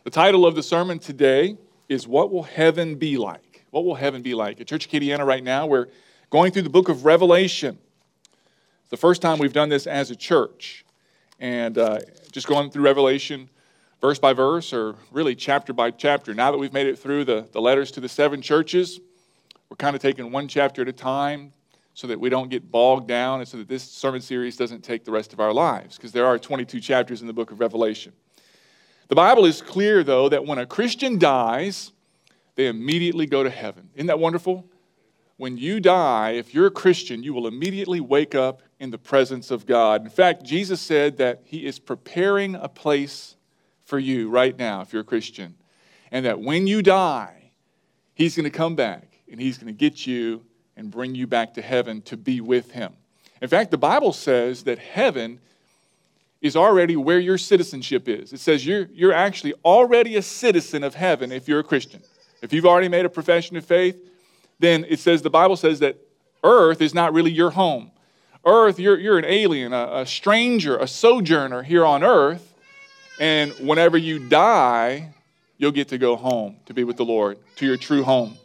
The title of the sermon today is What Will Heaven Be Like? What will heaven be like? At Church of Acadiana right now, we're going through the book of Revelation. It's the first time we've done this as a church. And just going through Revelation verse by verse, or really chapter by chapter. Now that we've made it through the letters to the 7 churches, we're kind of taking one chapter at a time so that we don't get bogged down and so that this sermon series doesn't take the rest of our lives, because there are 22 chapters in the book of Revelation. The Bible is clear, though, that when a Christian dies, they immediately go to heaven. Isn't that wonderful? When you die, if you're a Christian, you will immediately wake up in the presence of God. In fact, Jesus said that He is preparing a place for you right now, if you're a Christian. And that when you die, He's going to come back and He's going to get you and bring you back to heaven to be with Him. In fact, the Bible says that heaven is already where your citizenship is. It says you're actually already a citizen of heaven if you're a Christian. If you've already made a profession of faith, then it says, the Bible says that earth is not really your home. Earth, you're an alien, a stranger, a sojourner here on earth. And whenever you die, you'll get to go home to be with the Lord, to your true home.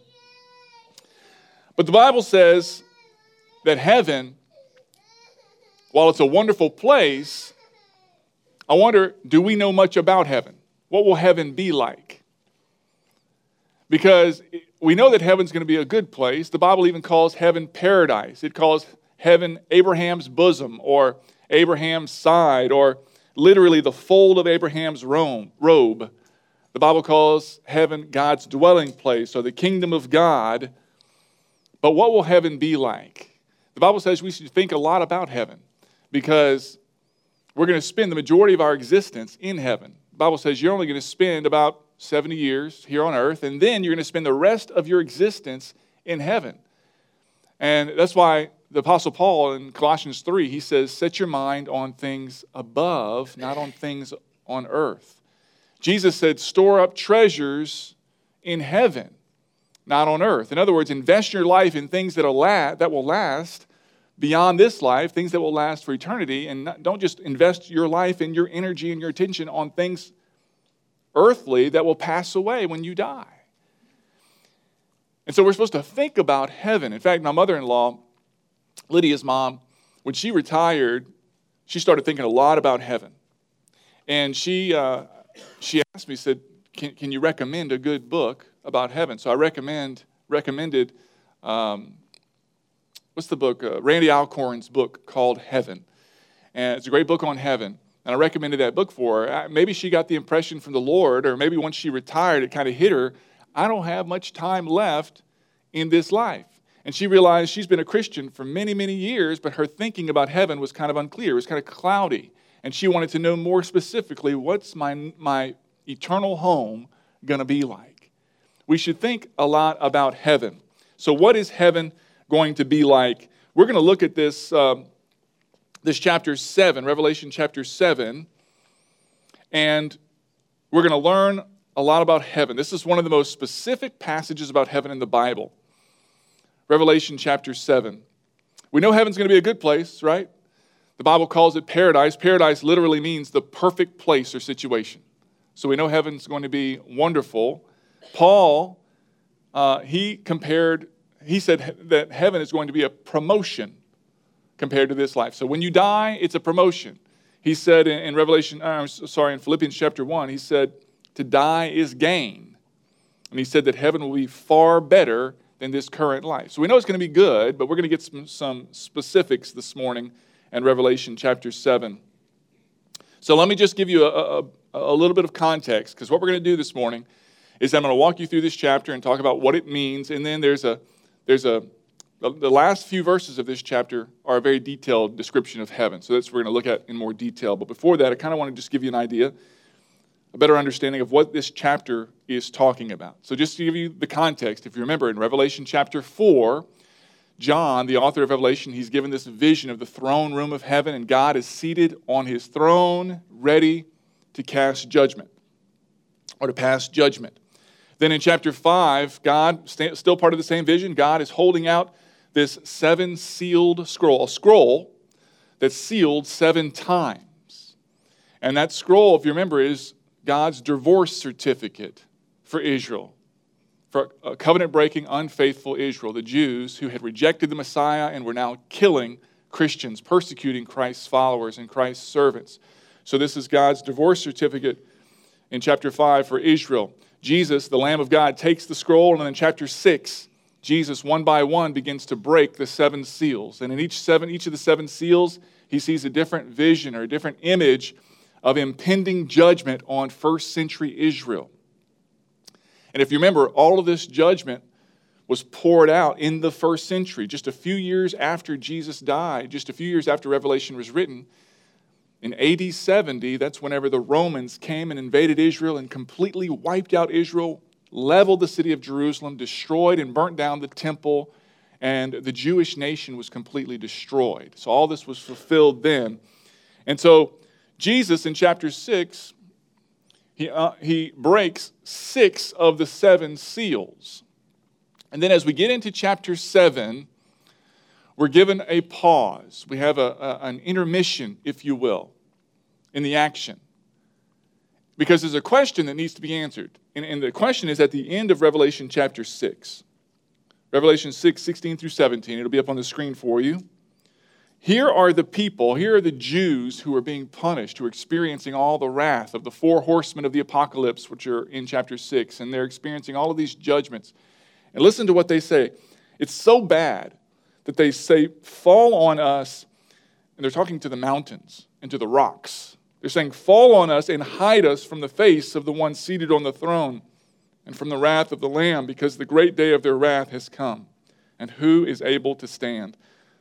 But the Bible says that heaven, while it's a wonderful place, I wonder, do we know much about heaven? What will heaven be like? Because we know that heaven's going to be a good place. The Bible even calls heaven paradise. It calls heaven Abraham's bosom, or Abraham's side, or literally the fold of Abraham's robe. The Bible calls heaven God's dwelling place, or the kingdom of God. But what will heaven be like? The Bible says we should think a lot about heaven, because we're going to spend the majority of our existence in heaven. The Bible says you're only going to spend about 70 years here on earth, and then you're going to spend the rest of your existence in heaven. And that's why the Apostle Paul in Colossians 3, he says, set your mind on things above, not on things on earth. Jesus said, store up treasures in heaven, not on earth. In other words, invest your life in things that will last beyond this life, things that will last for eternity, and don't just invest your life and your energy and your attention on things earthly that will pass away when you die. And so we're supposed to think about heaven. In fact, my mother-in-law, Lydia's mom, when she retired, she started thinking a lot about heaven. And she asked me, said, can you recommend a good book about heaven? So I recommended what's the book? Randy Alcorn's book called Heaven. And it's a great book on heaven. And I recommended that book for her. Maybe she got the impression from the Lord, or maybe once she retired, it kind of hit her, I don't have much time left in this life. And she realized she's been a Christian for many, many years, but her thinking about heaven was kind of unclear. It was kind of cloudy. And she wanted to know more specifically, what's my eternal home going to be like? We should think a lot about heaven. So what is heaven going to be like? We're going to look at this chapter 7, Revelation chapter 7, and we're going to learn a lot about heaven. This is one of the most specific passages about heaven in the Bible. Revelation chapter 7. We know heaven's going to be a good place, right? The Bible calls it paradise. Paradise literally means the perfect place or situation. So we know heaven's going to be wonderful. Paul, he said that heaven is going to be a promotion compared to this life. So when you die, it's a promotion. He said in Philippians chapter 1, he said, to die is gain. And he said that heaven will be far better than this current life. So we know it's going to be good, but we're going to get some specifics this morning in Revelation chapter 7. So let me just give you a little bit of context, because what we're going to do this morning is I'm going to walk you through this chapter and talk about what it means, and then the last few verses of this chapter are a very detailed description of heaven. So that's what we're going to look at in more detail. But before that, I kind of want to just give you an idea, a better understanding of what this chapter is talking about. So just to give you the context, if you remember in Revelation chapter 4, John, the author of Revelation, he's given this vision of the throne room of heaven, and God is seated on His throne, ready to cast judgment, or to pass judgment. Then in chapter 5, God, still part of the same vision, God is holding out this 7-sealed scroll, a scroll that's sealed 7 times. And that scroll, if you remember, is God's divorce certificate for Israel, for a covenant-breaking, unfaithful Israel, the Jews who had rejected the Messiah and were now killing Christians, persecuting Christ's followers and Christ's servants. So this is God's divorce certificate in chapter 5 for Israel. Jesus, the Lamb of God, takes the scroll, and in chapter 6, Jesus, one by one, begins to break the 7 seals. And in each of the 7 seals, he sees a different vision or a different image of impending judgment on first century Israel. And if you remember, all of this judgment was poured out in the first century, just a few years after Jesus died, just a few years after Revelation was written. In AD 70, that's whenever the Romans came and invaded Israel and completely wiped out Israel, leveled the city of Jerusalem, destroyed and burnt down the temple, and the Jewish nation was completely destroyed. So all this was fulfilled then. And so Jesus in chapter 6, he breaks 6 of the 7 seals. And then as we get into chapter 7, we're given a pause. We have an intermission, if you will, in the action. Because there's a question that needs to be answered. And the question is at the end of Revelation chapter 6. Revelation 6, 16 through 17. It'll be up on the screen for you. Here are the people, here are the Jews who are being punished, who are experiencing all the wrath of the 4 horsemen of the apocalypse, which are in chapter 6. And they're experiencing all of these judgments. And listen to what they say. It's so bad that they say, fall on us. And they're talking to the mountains and to the rocks. They're saying, fall on us and hide us from the face of the one seated on the throne and from the wrath of the Lamb, because the great day of their wrath has come. And who is able to stand?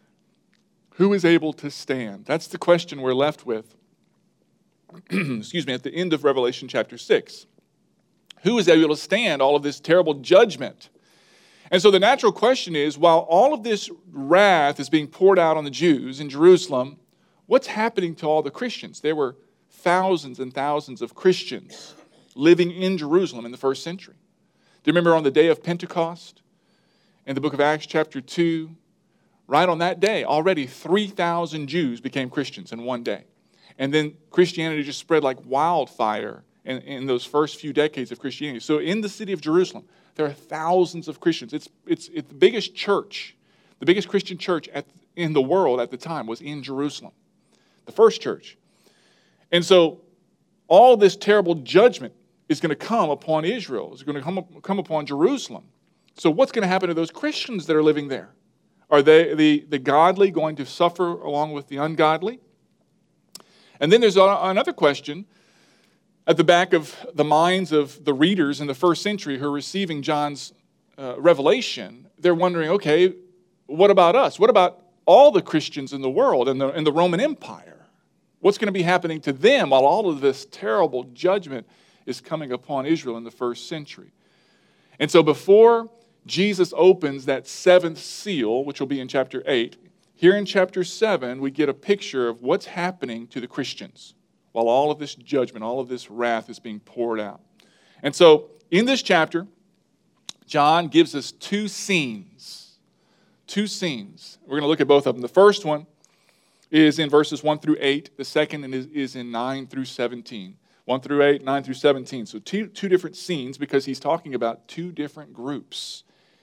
Who is able to stand? That's the question we're left with, at the end of Revelation chapter 6. Who is able to stand all of this terrible judgment? And so the natural question is, while all of this wrath is being poured out on the Jews in Jerusalem, what's happening to all the Christians? There were thousands and thousands of Christians living in Jerusalem in the first century. Do you remember on the day of Pentecost, in the book of Acts chapter 2, right on that day, already 3,000 Jews became Christians in one day. And then Christianity just spread like wildfire in those first few decades of Christianity. So in the city of Jerusalem, there are thousands of Christians. It's the biggest church, the biggest Christian church in the world at the time was in Jerusalem, the first church. And so all this terrible judgment is going to come upon Israel. It's going to come upon Jerusalem. So what's going to happen to those Christians that are living there? Are they the godly going to suffer along with the ungodly? And then there's another question at the back of the minds of the readers in the first century who are receiving John's revelation. They're wondering, okay, what about us? What about all the Christians in the world and the Roman Empire? What's going to be happening to them while all of this terrible judgment is coming upon Israel in the first century? And so before Jesus opens that 7th seal, which will be in chapter 8, here in chapter 7, we get a picture of what's happening to the Christians while all of this judgment, all of this wrath is being poured out. And so in this chapter, John gives us 2 scenes. 2 scenes. We're going to look at both of them. The first one is in verses 1 through 8. The second is in 9 through 17. 1 through 8, 9 through 17. So two different scenes because he's talking about 2 different groups.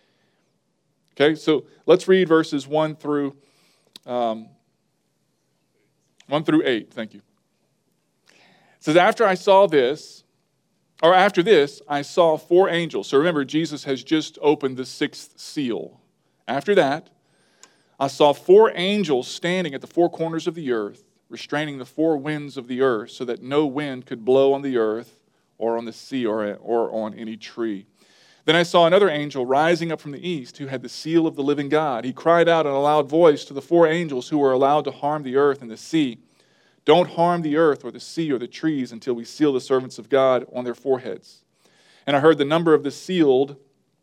Okay, so let's read verses 1 through 8. Thank you. It says, after this, I saw 4 angels. So remember, Jesus has just opened the 6th seal. After that, I saw 4 angels standing at the 4 corners of the earth, restraining the 4 winds of the earth, so that no wind could blow on the earth or on the sea or on any tree. Then I saw another angel rising up from the east who had the seal of the living God. He cried out in a loud voice to the 4 angels who were allowed to harm the earth and the sea. Don't harm the earth or the sea or the trees until we seal the servants of God on their foreheads. And I heard the number of the sealed,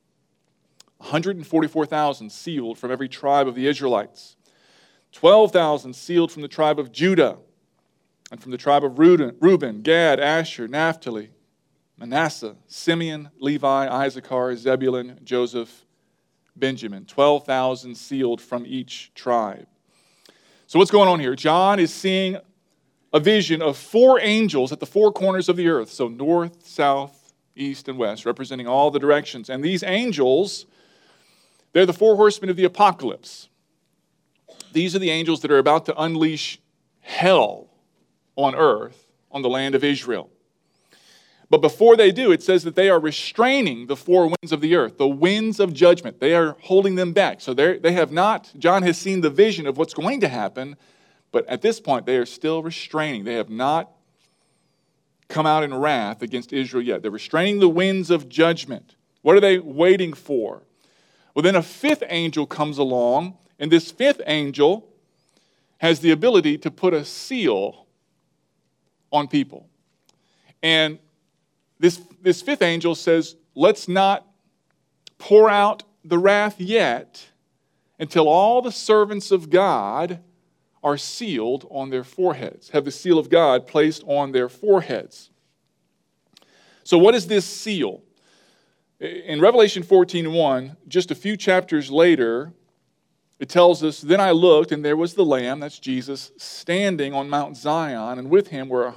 144,000 sealed from every tribe of the Israelites. 12,000 sealed from the tribe of Judah, and from the tribe of Reuben, Gad, Asher, Naphtali, Manasseh, Simeon, Levi, Issachar, Zebulun, Joseph, Benjamin. 12,000 sealed from each tribe. So what's going on here? John is seeing a vision of 4 angels at the 4 corners of the earth. So north, south, east, and west, representing all the directions. And these angels, they're the 4 horsemen of the apocalypse. These are the angels that are about to unleash hell on earth, on the land of Israel. But before they do, it says that they are restraining the 4 winds of the earth, the winds of judgment. They are holding them back. So they have not, John has seen the vision of what's going to happen, but at this point they are still restraining. They have not come out in wrath against Israel yet. They're restraining the winds of judgment. What are they waiting for? Well, then a 5th angel comes along, and this 5th angel has the ability to put a seal on people. And this 5th angel says, let's not pour out the wrath yet until all the servants of God are sealed on their foreheads, have the seal of God placed on their foreheads. So what is this seal? In Revelation 14:1, just a few chapters later, it tells us, then I looked, and there was the Lamb, that's Jesus, standing on Mount Zion, and with him were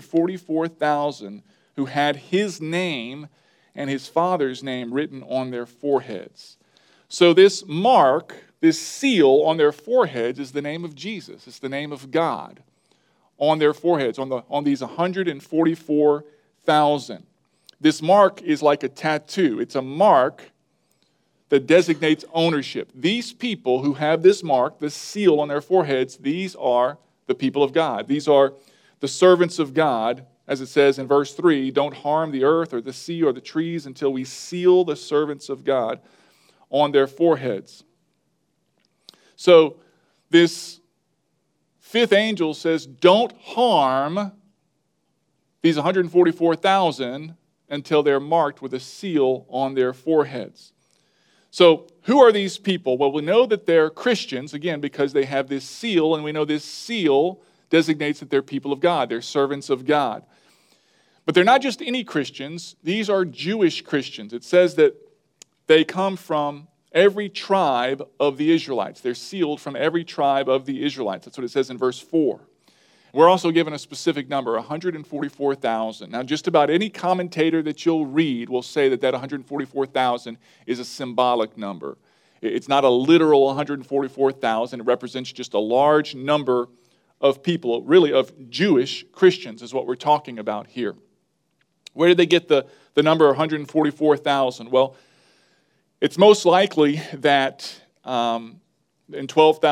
144,000 who had his name and his Father's name written on their foreheads. So this mark, this seal on their foreheads is the name of Jesus. It's the name of God on their foreheads, on these 144,000. This mark is like a tattoo. It's a mark that designates ownership. These people who have this mark, this seal on their foreheads, these are the people of God. These are the servants of God. As it says in verse 3, don't harm the earth or the sea or the trees until we seal the servants of God on their foreheads. So this 5th angel says, don't harm these 144,000 until they're marked with a seal on their foreheads. So who are these people? Well, we know that they're Christians, again, because they have this seal, and we know this seal designates that they're people of God. They're servants of God. But they're not just any Christians. These are Jewish Christians. It says that they come from every tribe of the Israelites. They're sealed from every tribe of the Israelites. That's what it says in verse 4. We're also given a specific number, 144,000. Now, just about any commentator that you'll read will say that 144,000 is a symbolic number. It's not a literal 144,000. It represents just a large number of people, really of Jewish Christians is what we're talking about here. Where did they get the number 144,000? Well, it's most likely that in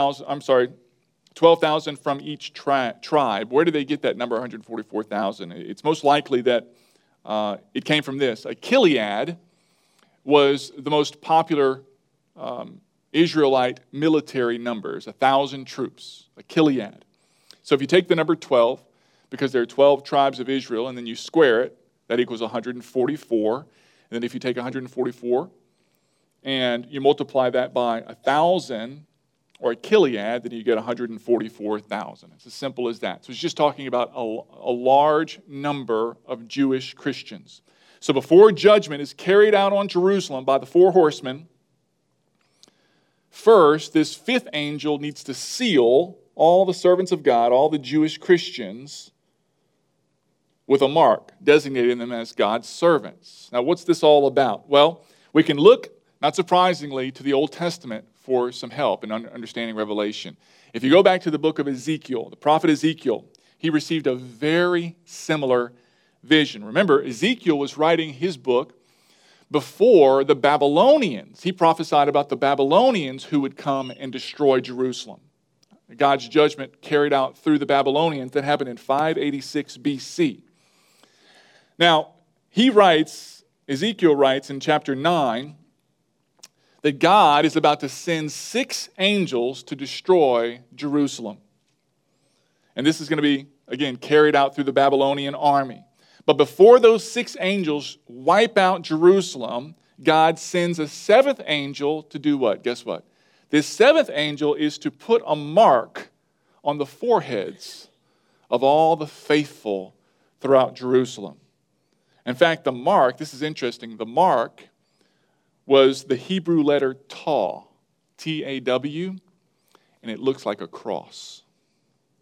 12,000 from each tribe. Where did they get that number 144,000? It's most likely that it came from this. A Gilead was the most popular Israelite military numbers, 1,000 troops, a Gilead. So if you take the number 12, because there are 12 tribes of Israel, and then you square it, that equals 144. And then if you take 144 and you multiply that by 1,000 or a Gilead, then you get 144,000. It's as simple as that. So it's just talking about a large number of Jewish Christians. So before judgment is carried out on Jerusalem by the 4 horsemen, first, this 5th angel needs to seal all the servants of God, all the Jewish Christians, with a mark, designating them as God's servants. Now, what's this all about? Well, we can look, not surprisingly, to the Old Testament for some help in understanding Revelation. If you go back to the book of Ezekiel, the prophet Ezekiel, he received a very similar vision. Remember, Ezekiel was writing his book before the Babylonians. He prophesied about the Babylonians who would come and destroy Jerusalem. God's judgment carried out through the Babylonians that happened in 586 BC. Now, Ezekiel writes in chapter 9, that God is about to send 6 angels to destroy Jerusalem. And this is going to be, again, carried out through the Babylonian army. But before those 6 angels wipe out Jerusalem, God sends a 7th angel to do what? Guess what? This 7th angel is to put a mark on the foreheads of all the faithful throughout Jerusalem. In fact, the mark, this is interesting, the mark was the Hebrew letter Taw, T-A-W, and it looks like a cross.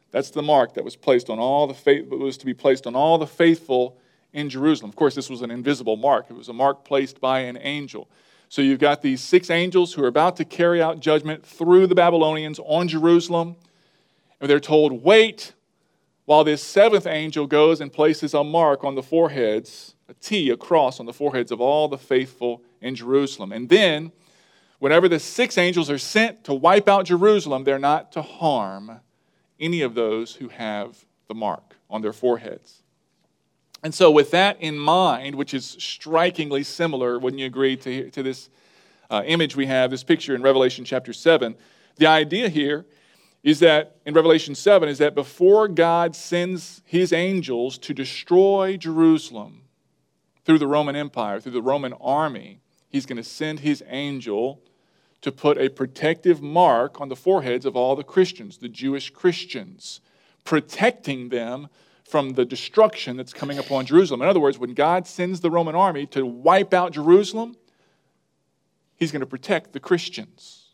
That's the mark that was placed on all the was to be placed on all the faithful in Jerusalem. Of course, this was an invisible mark. It was a mark placed by an angel. So you've got these 6 angels who are about to carry out judgment through the Babylonians on Jerusalem. And they're told, wait, while this 7th angel goes and places a mark on the foreheads, a T, a cross on the foreheads of all the faithful in Jerusalem. And then, whenever the 6 angels are sent to wipe out Jerusalem, they're not to harm any of those who have the mark on their foreheads. And so with that in mind, which is strikingly similar, wouldn't you agree, to this image we have, this picture in Revelation chapter 7, the idea here is that, in Revelation 7, is that before God sends his angels to destroy Jerusalem through the Roman Empire, through the Roman army, he's going to send his angel to put a protective mark on the foreheads of all the Christians, the Jewish Christians, protecting them from the destruction that's coming upon Jerusalem. In other words, when God sends the Roman army to wipe out Jerusalem, he's going to protect the Christians.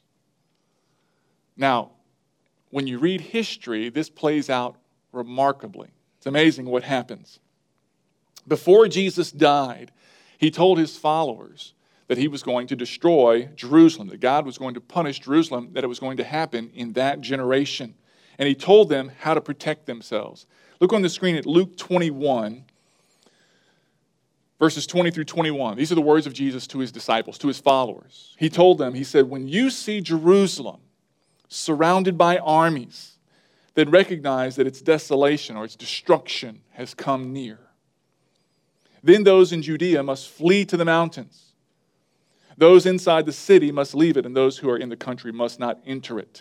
Now, when you read history, this plays out remarkably. It's amazing what happens. Before Jesus died, he told his followers that he was going to destroy Jerusalem, that God was going to punish Jerusalem, that it was going to happen in that generation. And he told them how to protect themselves. Look on the screen at Luke 21, verses 20 through 21. These are the words of Jesus to his disciples, to his followers. He told them, he said, when you see Jerusalem surrounded by armies, then recognize that its desolation or its destruction has come near. Then those in Judea must flee to the mountains. Those inside the city must leave it, and those who are in the country must not enter it.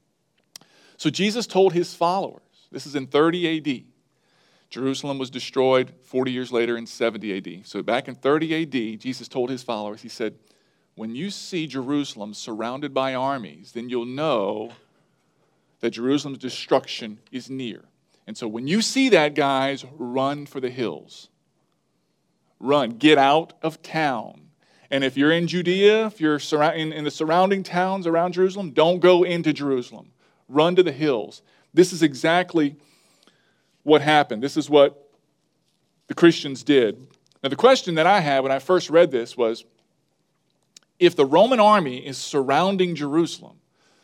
So Jesus told his followers, this is in 30 AD. Jerusalem was destroyed 40 years later in 70 AD. So back in 30 AD, Jesus told his followers, he said, when you see Jerusalem surrounded by armies, then you'll know that Jerusalem's destruction is near. And so when you see that, guys, run for the hills. Run. Get out of town. And if you're in Judea, if you're in the surrounding towns around Jerusalem, don't go into Jerusalem. Run to the hills. This is exactly what happened. This is what the Christians did. Now, the question that I had when I first read this was, if the Roman army is surrounding Jerusalem,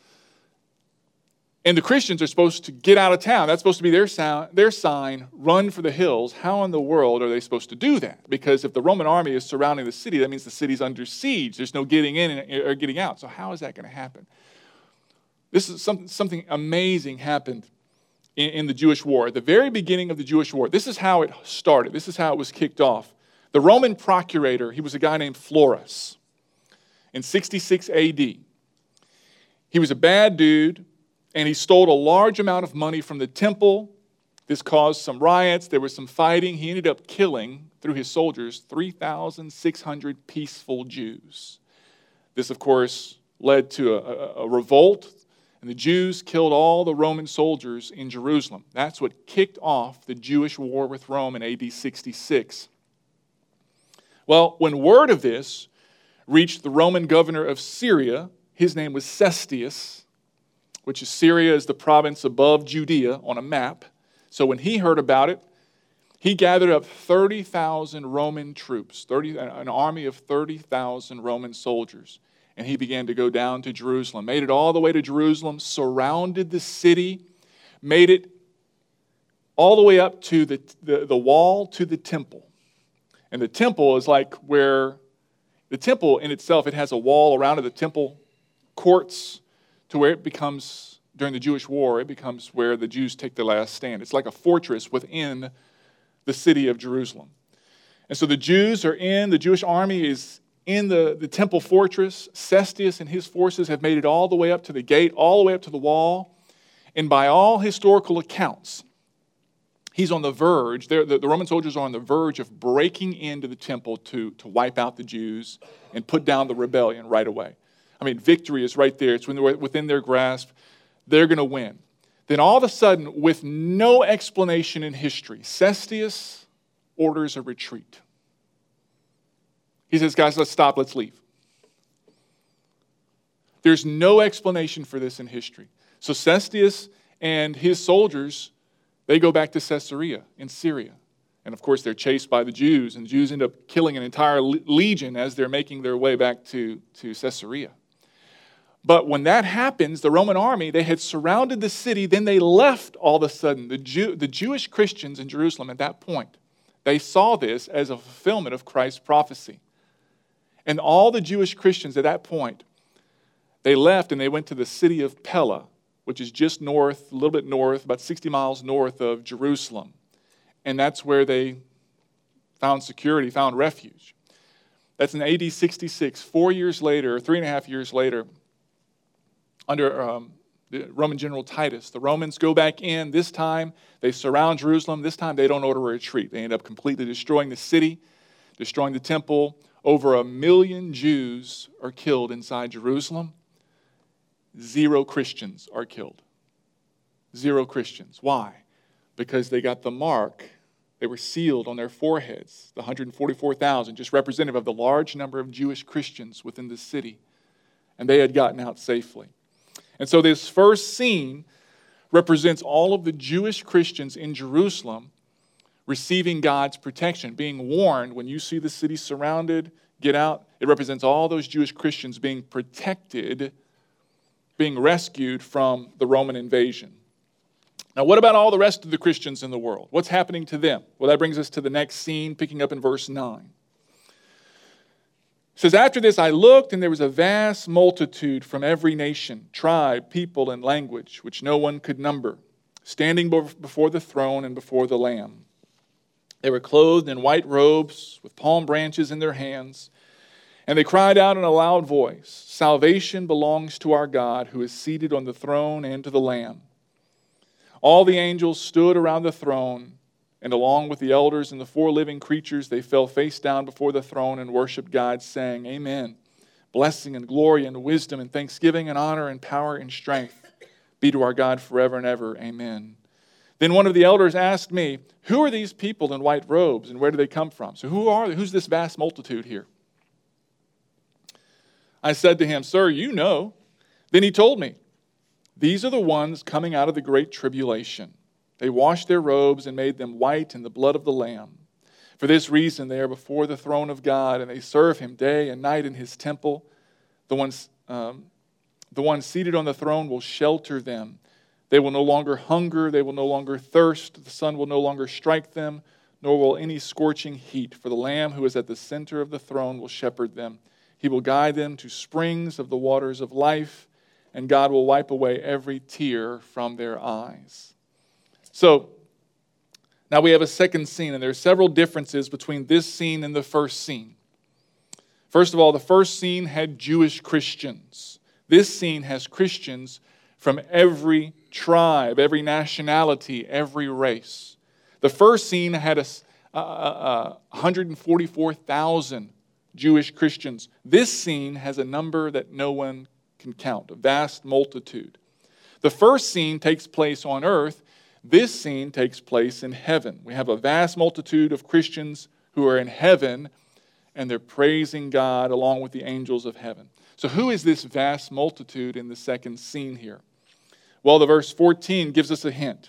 and the Christians are supposed to get out of town, that's supposed to be their sign, run for the hills, how in the world are they supposed to do that? Because if the Roman army is surrounding the city, that means the city's under siege. There's no getting in or getting out. So how is that going to happen? This is something amazing happened in the Jewish war. At the very beginning of the Jewish war, this is how it started. This is how it was kicked off. The Roman procurator, he was a guy named Florus in 66 AD. He was a bad dude, and he stole a large amount of money from the temple. This caused some riots. There was some fighting. He ended up killing, through his soldiers, 3,600 peaceful Jews. This, of course, led to a revolt, and the Jews killed all the Roman soldiers in Jerusalem. That's what kicked off the Jewish war with Rome in AD 66. Well, when word of this reached the Roman governor of Syria, his name was Cestius, which is Syria is the province above Judea on a map. So when he heard about it, he gathered up 30,000 Roman troops, an army of 30,000 Roman soldiers. And he began to go down to Jerusalem, made it all the way to Jerusalem, surrounded the city, made it all the way up to the wall to the temple. And the temple is like where, the temple in itself, it has a wall around it, the temple courts, to where it becomes, during the Jewish war, it becomes where the Jews take their last stand. It's like a fortress within the city of Jerusalem. And so the Jews are the Jewish army is in the temple fortress. Cestius and his forces have made it all the way up to the gate, all the way up to the wall. And by all historical accounts, he's on the verge, the Roman soldiers are on the verge of breaking into the temple to wipe out the Jews and put down the rebellion right away. I mean, victory is right there. It's within their grasp. They're going to win. Then all of a sudden, with no explanation in history, Cestius orders a retreat. He says, guys, let's stop, let's leave. There's no explanation for this in history. So Cestius and his soldiers, they go back to Caesarea in Syria. And of course, they're chased by the Jews, and the Jews end up killing an entire legion as they're making their way back to Caesarea. But when that happens, the Roman army, they had surrounded the city, then they left all of a sudden. The Jewish Christians in Jerusalem at that point, they saw this as a fulfillment of Christ's prophecy. And all the Jewish Christians at that point, they left and they went to the city of Pella, which is just north, a little bit north, about 60 miles north of Jerusalem. And that's where they found security, found refuge. That's in AD 66, 4 years later, or 3.5 years later, under the Roman general Titus. The Romans go back in. This time, they surround Jerusalem. This time, they don't order a retreat. They end up completely destroying the city, destroying the temple. Over 1 million Jews are killed inside Jerusalem. 0 Christians are killed. 0 Christians. Why? Because they got the mark. They were sealed on their foreheads. The 144,000, just representative of the large number of Jewish Christians within the city. And they had gotten out safely. And so this first scene represents all of the Jewish Christians in Jerusalem receiving God's protection, being warned when you see the city surrounded, get out. It represents all those Jewish Christians being protected, being rescued from the Roman invasion. Now, what about all the rest of the Christians in the world? What's happening to them? Well, that brings us to the next scene, picking up in verse 9. It says, after this I looked, and there was a vast multitude from every nation, tribe, people, and language, which no one could number, standing before the throne and before the Lamb. They were clothed in white robes, with palm branches in their hands, and they cried out in a loud voice, salvation belongs to our God, who is seated on the throne, and to the Lamb. All the angels stood around the throne, and along with the elders and the 4 living creatures, they fell face down before the throne and worshiped God, saying, Amen. Blessing and glory and wisdom and thanksgiving and honor and power and strength be to our God forever and ever. Amen. Then one of the elders asked me, who are these people in white robes, and where do they come from? So who's this vast multitude here? I said to him, Sir, you know. Then he told me, these are the ones coming out of the great tribulation. They washed their robes and made them white in the blood of the Lamb. For this reason, they are before the throne of God, and they serve him day and night in his temple. The one seated on the throne will shelter them. They will no longer hunger. They will no longer thirst. The sun will no longer strike them, nor will any scorching heat. For the Lamb who is at the center of the throne will shepherd them. He will guide them to springs of the waters of life, and God will wipe away every tear from their eyes. So, now we have a second scene, and there are several differences between this scene and the first scene. First of all, the first scene had Jewish Christians. This scene has Christians from every tribe, every nationality, every race. The first scene had 144,000 Jewish Christians. This scene has a number that no one can count, a vast multitude. The first scene takes place on earth. This scene takes place in heaven. We have a vast multitude of Christians who are in heaven, and they're praising God along with the angels of heaven. So who is this vast multitude in the second scene here? Well, the verse 14 gives us a hint.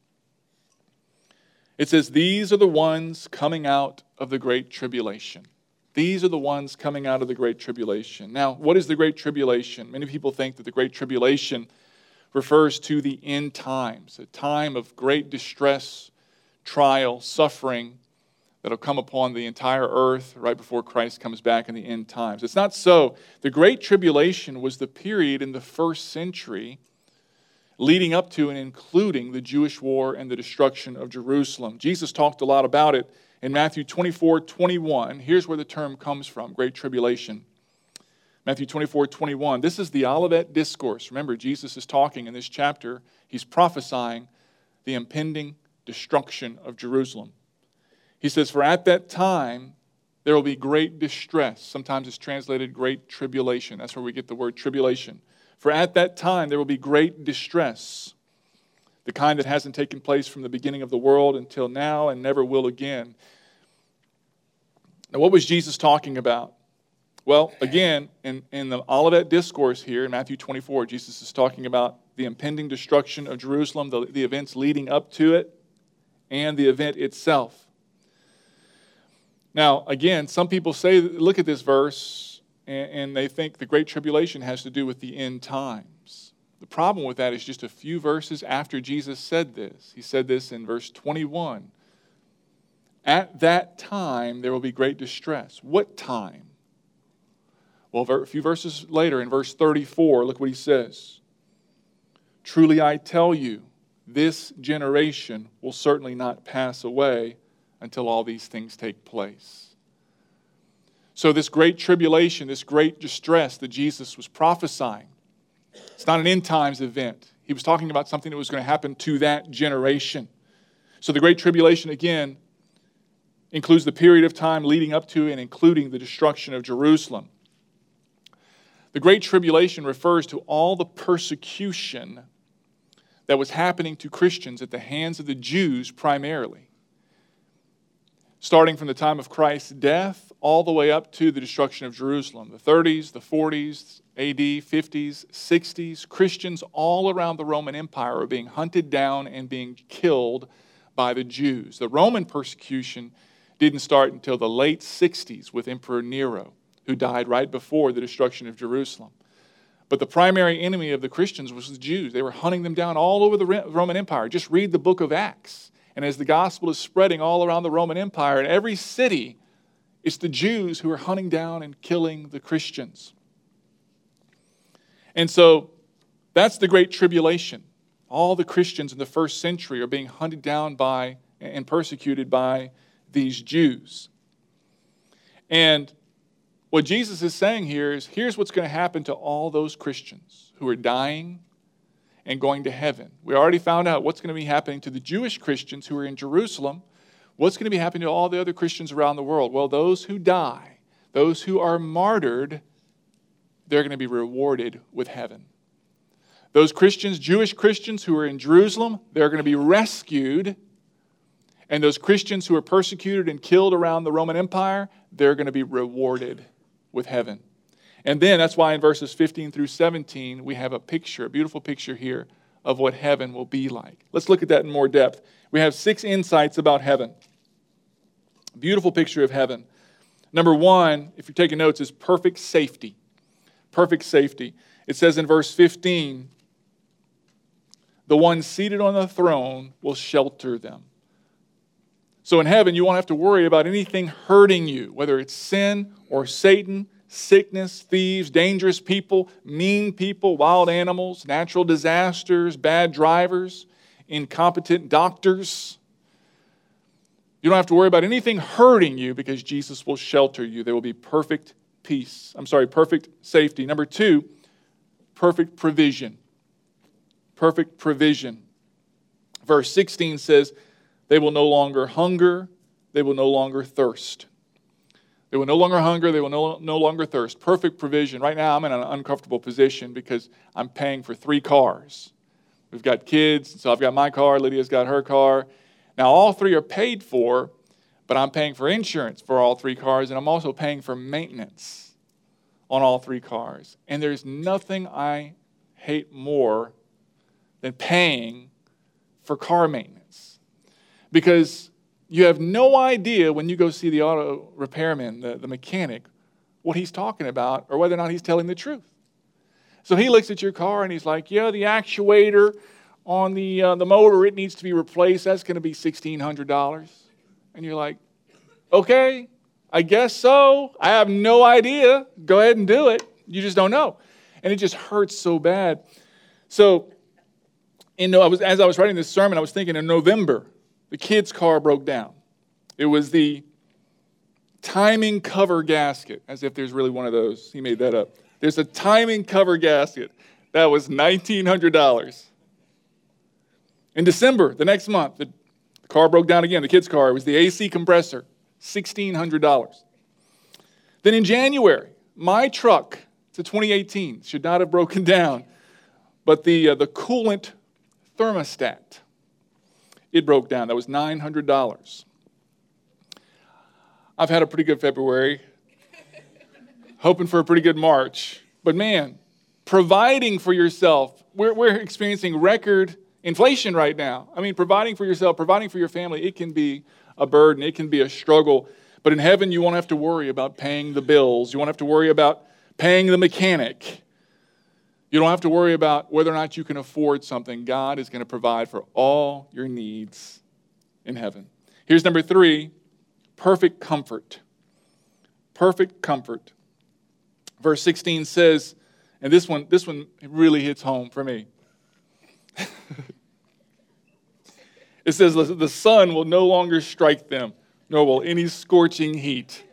It says, these are the ones coming out of the great tribulation. These are the ones coming out of the Great Tribulation. Now, what is the Great Tribulation? Many people think that the Great Tribulation refers to the end times, a time of great distress, trial, suffering that will come upon the entire earth right before Christ comes back in the end times. It's not so. The Great Tribulation was the period in the first century leading up to and including the Jewish war and the destruction of Jerusalem. Jesus talked a lot about it in Matthew 24:21. Here's where the term comes from, Great Tribulation. Matthew 24:21. This is the Olivet Discourse. Remember, Jesus is talking in this chapter. He's prophesying the impending destruction of Jerusalem. He says, for at that time there will be great distress. Sometimes it's translated great tribulation. That's where we get the word tribulation. For at that time there will be great distress, the kind that hasn't taken place from the beginning of the world until now and never will again. Now, what was Jesus talking about? Well, again, in the Olivet Discourse here in Matthew 24, Jesus is talking about the impending destruction of Jerusalem, the events leading up to it, and the event itself. Now, again, some people look at this verse and they think the Great Tribulation has to do with the end times. The problem with that is just a few verses after Jesus said this. He said this in verse 21. At that time, there will be great distress. What time? Well, a few verses later, in verse 34, look what he says. Truly I tell you, this generation will certainly not pass away until all these things take place. So this great tribulation, this great distress that Jesus was prophesying, it's not an end times event. He was talking about something that was going to happen to that generation. So the great tribulation, again, includes the period of time leading up to and including the destruction of Jerusalem. The Great Tribulation refers to all the persecution that was happening to Christians at the hands of the Jews primarily, starting from the time of Christ's death all the way up to the destruction of Jerusalem. The 30s, the 40s, AD, 50s, 60s, Christians all around the Roman Empire are being hunted down and being killed by the Jews. The Roman persecution didn't start until the late 60s with Emperor Nero, who died right before the destruction of Jerusalem. But the primary enemy of the Christians was the Jews. They were hunting them down all over the Roman Empire. Just read the book of Acts. And as the gospel is spreading all around the Roman Empire, in every city, it's the Jews who are hunting down and killing the Christians. And so that's the Great Tribulation. All the Christians in the first century are being hunted down by and persecuted by these Jews. And what Jesus is saying here is, here's what's going to happen to all those Christians who are dying and going to heaven. We already found out what's going to be happening to the Jewish Christians who are in Jerusalem. What's going to be happening to all the other Christians around the world? Well, those who die, those who are martyred, they're going to be rewarded with heaven. Those Christians, Jewish Christians who are in Jerusalem, they're going to be rescued. And those Christians who are persecuted and killed around the Roman Empire, they're going to be rewarded with heaven. And then that's why in verses 15 through 17, we have a picture, a beautiful picture here of what heaven will be like. Let's look at that in more depth. We have 6 insights about heaven. Beautiful picture of heaven. Number 1, if you're taking notes, is perfect safety. Perfect safety. It says in verse 15, the one seated on the throne will shelter them. So in heaven, you won't have to worry about anything hurting you, whether it's sin or Satan, sickness, thieves, dangerous people, mean people, wild animals, natural disasters, bad drivers, incompetent doctors. You don't have to worry about anything hurting you because Jesus will shelter you. There will be perfect safety. Number 2, perfect provision. Perfect provision. Verse 16 says, they will no longer hunger, they will no longer thirst. They will no longer hunger, they will no longer thirst. Perfect provision. Right now I'm in an uncomfortable position because I'm paying for 3 cars. We've got kids, so I've got my car, Lydia's got her car. Now all 3 are paid for, but I'm paying for insurance for all 3 cars, and I'm also paying for maintenance on all 3 cars. And there's nothing I hate more than paying for car maintenance. Because you have no idea when you go see the auto repairman, the mechanic, what he's talking about or whether or not he's telling the truth. So he looks at your car and he's like, yeah, the actuator on the motor, it needs to be replaced. That's going to be $1,600. And you're like, okay, I guess so. I have no idea. Go ahead and do it. You just don't know. And it just hurts so bad. So, as I was writing this sermon, I was thinking in November, the kid's car broke down. It was the timing cover gasket, as if there's really one of those. He made that up. There's a timing cover gasket. That was $1,900. In December, the next month, the car broke down again, the kid's car. It was the AC compressor, $1,600. Then in January, my truck, it's a 2018, should not have broken down, but the coolant thermostat, it broke down. That was $900. I've had a pretty good February, hoping for a pretty good March. But man, providing for yourself. We're experiencing record inflation right now. I mean, providing for yourself, providing for your family, it can be a burden. It can be a struggle. But in heaven, you won't have to worry about paying the bills. You won't have to worry about paying the mechanic. You don't have to worry about whether or not you can afford something. God is going to provide for all your needs in heaven. Here's number 3, perfect comfort. Perfect comfort. Verse 16 says, and this one really hits home for me. It says, the sun will no longer strike them, nor will any scorching heat.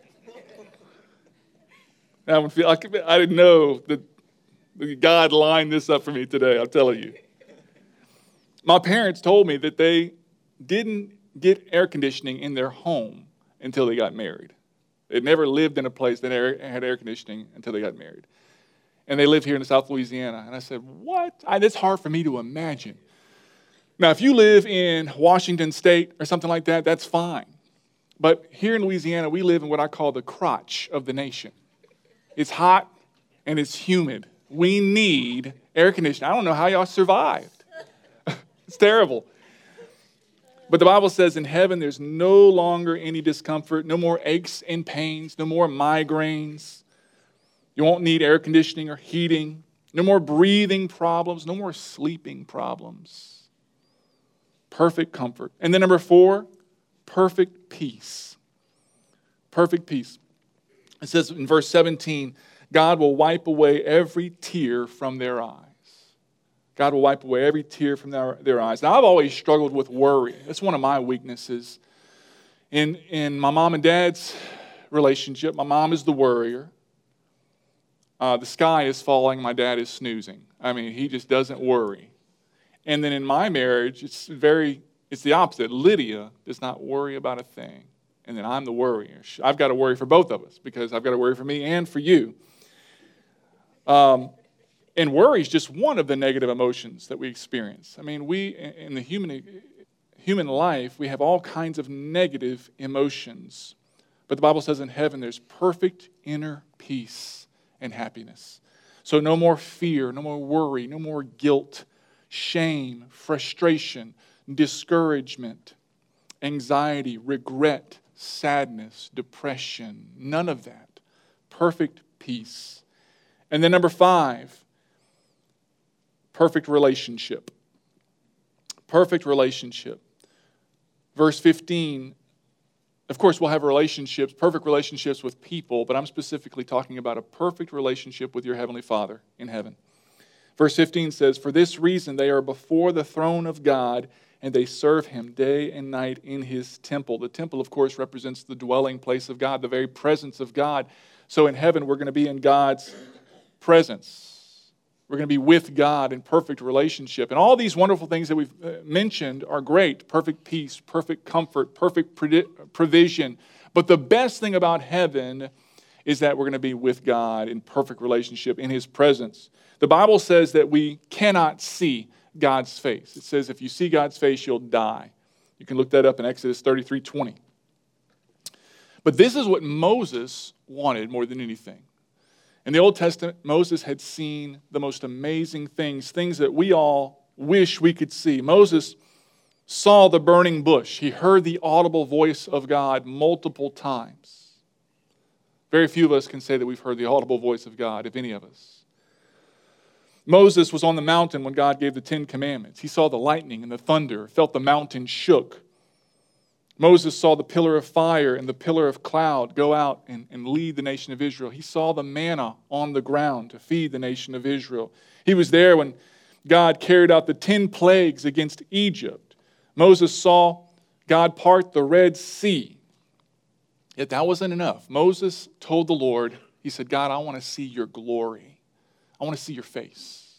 I didn't know that God lined this up for me today, I'm telling you. My parents told me that they didn't get air conditioning in their home until they got married. They'd never lived in a place that had air conditioning until they got married. And they lived here in South Louisiana. And I said, what? It's hard for me to imagine. Now, if you live in Washington State or something like that, that's fine. But here in Louisiana, we live in what I call the crotch of the nation. It's hot and it's humid. We need air conditioning. I don't know how y'all survived. It's terrible. But the Bible says in heaven, there's no longer any discomfort, no more aches and pains, no more migraines. You won't need air conditioning or heating, no more breathing problems, no more sleeping problems. Perfect comfort. And then number 4, perfect peace. Perfect peace. It says in verse 17, God will wipe away every tear from their eyes. God will wipe away every tear from their eyes. Now, I've always struggled with worry. That's one of my weaknesses. In my mom and dad's relationship, my mom is the worrier. The sky is falling, my dad is snoozing. I mean, he just doesn't worry. And then in my marriage, it's the opposite. Lydia does not worry about a thing. And then I'm the worrier. I've got to worry for both of us because I've got to worry for me and for you. And worry is just one of the negative emotions that we experience. I mean, we, in the human life, we have all kinds of negative emotions. But the Bible says in heaven there's perfect inner peace and happiness. So no more fear, no more worry, no more guilt, shame, frustration, discouragement, anxiety, regret, sadness, depression, none of that. Perfect peace. And then number 5, perfect relationship. Perfect relationship. Verse 15, of course, we'll have relationships, perfect relationships with people, but I'm specifically talking about a perfect relationship with your Heavenly Father in heaven. Verse 15 says, for this reason they are before the throne of God, and they serve Him day and night in His temple. The temple, of course, represents the dwelling place of God, the very presence of God. So in heaven, we're going to be in God's presence. We're going to be with God in perfect relationship. And all these wonderful things that we've mentioned are great. Perfect peace, perfect comfort, perfect provision. But the best thing about heaven is that we're going to be with God in perfect relationship in His presence. The Bible says that we cannot see God's face. It says if you see God's face, you'll die. You can look that up in Exodus 33:20. But this is what Moses wanted more than anything. In the Old Testament, Moses had seen the most amazing things that we all wish we could see. Moses saw the burning bush. He heard the audible voice of God multiple times. Very few of us can say that we've heard the audible voice of God, if any of us. Moses was on the mountain when God gave the 10 Commandments. He saw the lightning and the thunder, felt the mountain shook. Moses saw the pillar of fire and the pillar of cloud go out and lead the nation of Israel. He saw the manna on the ground to feed the nation of Israel. He was there when God carried out the 10 plagues against Egypt. Moses saw God part the Red Sea. Yet that wasn't enough. Moses told the Lord, he said, God, I want to see your glory. I want to see your face.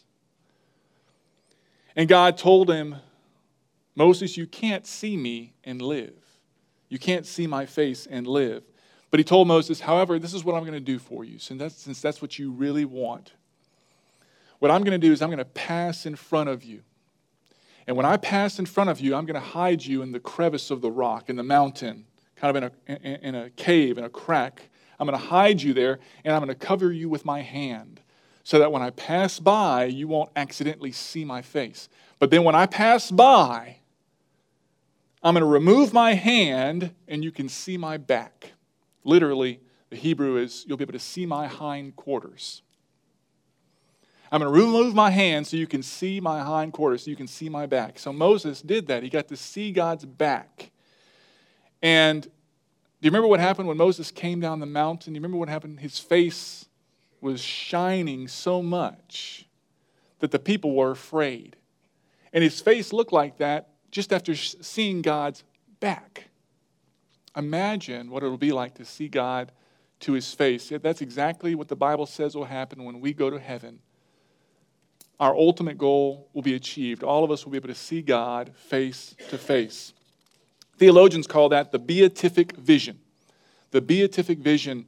And God told him, Moses, you can't see me and live. You can't see my face and live. But he told Moses, however, this is what I'm going to do for you, since that's what you really want. What I'm going to do is I'm going to pass in front of you. And when I pass in front of you, I'm going to hide you in the crevice of the rock, in the mountain, kind of in a cave, in a crack. I'm going to hide you there, and I'm going to cover you with my hand so that when I pass by, you won't accidentally see my face. But then when I pass by, I'm going to remove my hand and you can see my back. Literally, the Hebrew is you'll be able to see my hind quarters. I'm going to remove my hand so you can see my hind quarters, so you can see my back. So Moses did that. He got to see God's back. And do you remember what happened when Moses came down the mountain? Do you remember what happened? His face was shining so much that the people were afraid. And his face looked like that just after seeing God's back. Imagine what it'll be like to see God to his face. That's exactly what the Bible says will happen when we go to heaven. Our ultimate goal will be achieved. All of us will be able to see God face to face. Theologians call that the beatific vision. The beatific vision.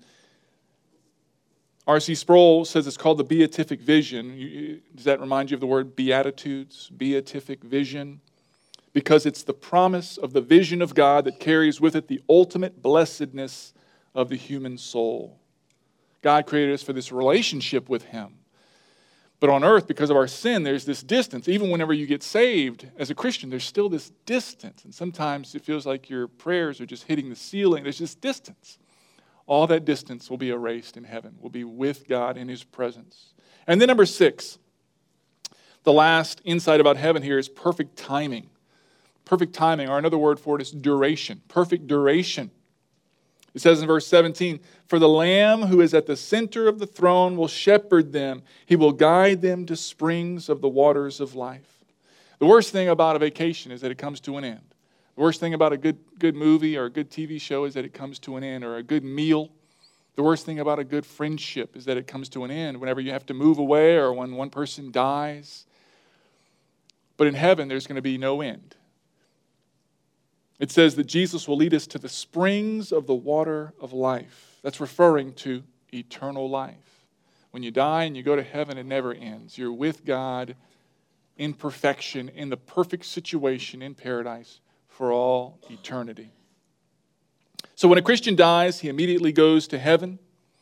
R.C. Sproul says it's called the beatific vision. Does that remind you of the word beatitudes? Beatific vision. Because it's the promise of the vision of God that carries with it the ultimate blessedness of the human soul. God created us for this relationship with him. But on earth, because of our sin, there's this distance. Even whenever you get saved as a Christian, there's still this distance. And sometimes it feels like your prayers are just hitting the ceiling. There's just distance. All that distance will be erased in heaven. We'll be with God in his presence. And then number 6, the last insight about heaven here is perfect timing. Perfect timing, or another word for it is duration. Perfect duration. It says in verse 17, "For the Lamb who is at the center of the throne will shepherd them. He will guide them to springs of the waters of life." The worst thing about a vacation is that it comes to an end. The worst thing about a good movie or a good TV show is that it comes to an end, or a good meal. The worst thing about a good friendship is that it comes to an end whenever you have to move away or when one person dies. But in heaven, there's going to be no end. It says that Jesus will lead us to the springs of the water of life. That's referring to eternal life. When you die and you go to heaven, it never ends. You're with God in perfection, in the perfect situation in paradise for all eternity. So when a Christian dies, he immediately goes to heaven.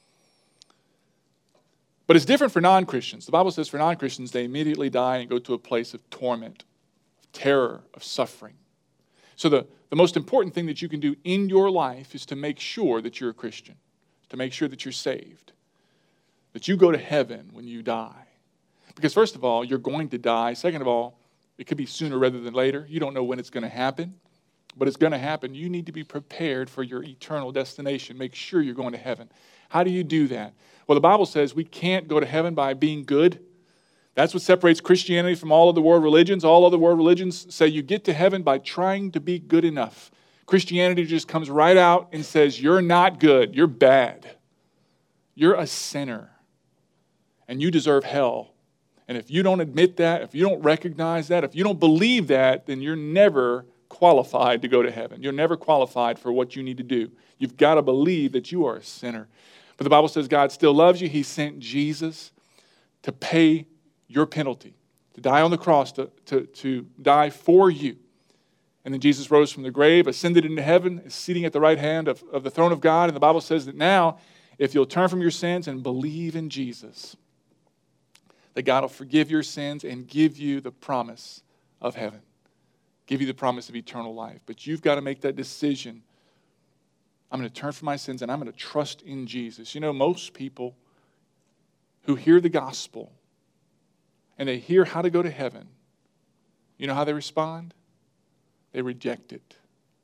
But it's different for non-Christians. The Bible says for non-Christians, they immediately die and go to a place of torment, of terror, of suffering. So the most important thing that you can do in your life is to make sure that you're a Christian, to make sure that you're saved, that you go to heaven when you die. Because first of all, you're going to die. Second of all, it could be sooner rather than later. You don't know when it's going to happen, but it's going to happen. You need to be prepared for your eternal destination. Make sure you're going to heaven. How do you do that? Well, the Bible says we can't go to heaven by being good. That's what separates Christianity from all of the world religions. All other world religions say you get to heaven by trying to be good enough. Christianity just comes right out and says, you're not good, you're bad. You're a sinner, and you deserve hell. And if you don't admit that, if you don't recognize that, if you don't believe that, then you're never qualified to go to heaven. You're never qualified for what you need to do. You've got to believe that you are a sinner. But the Bible says God still loves you. He sent Jesus to pay your penalty, to die on the cross, to die for you. And then Jesus rose from the grave, ascended into heaven, is sitting at the right hand of the throne of God. And the Bible says that now, if you'll turn from your sins and believe in Jesus, that God will forgive your sins and give you the promise of heaven, give you the promise of eternal life. But you've got to make that decision. I'm going to turn from my sins and I'm going to trust in Jesus. You know, most people who hear the gospel and they hear how to go to heaven, you know how they respond? They reject it.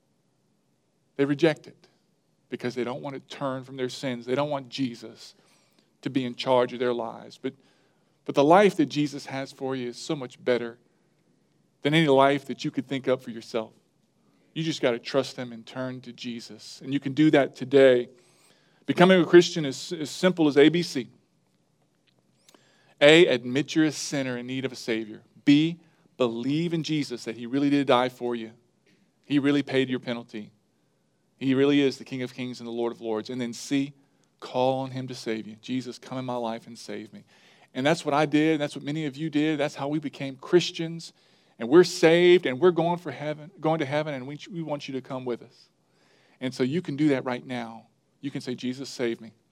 They reject it because they don't want to turn from their sins. They don't want Jesus to be in charge of their lives. But the life that Jesus has for you is so much better than any life that you could think of for yourself. You just got to trust him and turn to Jesus. And you can do that today. Becoming a Christian is as simple as ABC. A, admit you're a sinner in need of a Savior. B, believe in Jesus that he really did die for you. He really paid your penalty. He really is the King of Kings and the Lord of Lords. And then C, call on him to save you. Jesus, come in my life and save me. And that's what I did. And that's what many of you did. That's how we became Christians. And we're saved and we're going to heaven, and we want you to come with us. And so you can do that right now. You can say, Jesus, save me.